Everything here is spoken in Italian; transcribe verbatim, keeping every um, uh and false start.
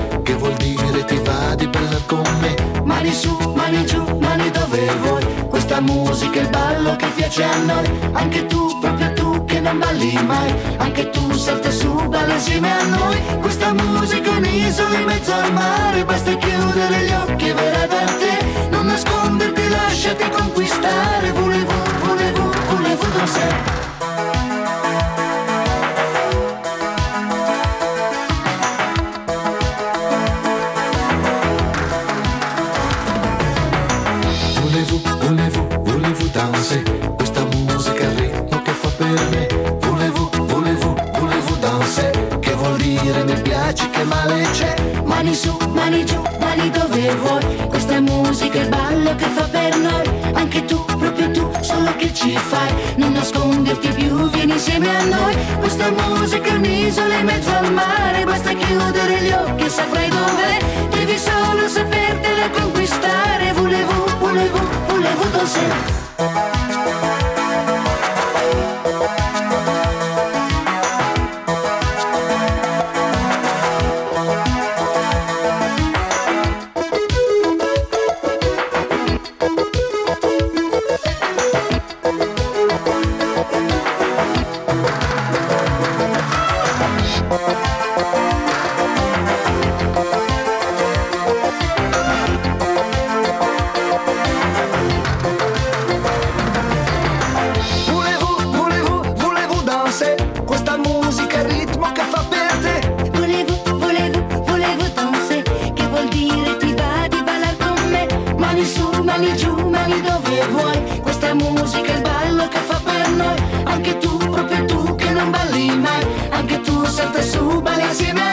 che vuol dire ti va di ballare con me. Mani su, mani giù, mani dove vuoi, questa musica è il ballo che piace a noi. Anche tu, proprio tu che non balli mai, anche tu salta su, balla insieme a noi. Questa musica è un'isola in mezzo al mare, basta chiudere gli occhi e verrà da te. Non nasconderti, lasciati conquistare. Volevo, volevo, volevo danzare. Volevo, volevo danse, questa musica al ritmo che fa per me. Volevo, volevo, volevo danse, che vuol dire mi piace, che male c'è. Mani su, mani giù, mani dove vuoi, questa musica è il ballo che fa per noi. Anche tu, proprio tu, solo che ci fai, non nasconderti più, vieni insieme a noi. Questa musica è un'isola in mezzo al mare, basta chiudere gli occhi e saprai dov'è. Devi solo sapertela conquistare. Volevo, volevo, volevo danzare. Mani giù, mani dove vuoi, questa musica è il ballo che fa per noi. Anche tu, proprio tu che non balli mai, anche tu salta su, balli insieme a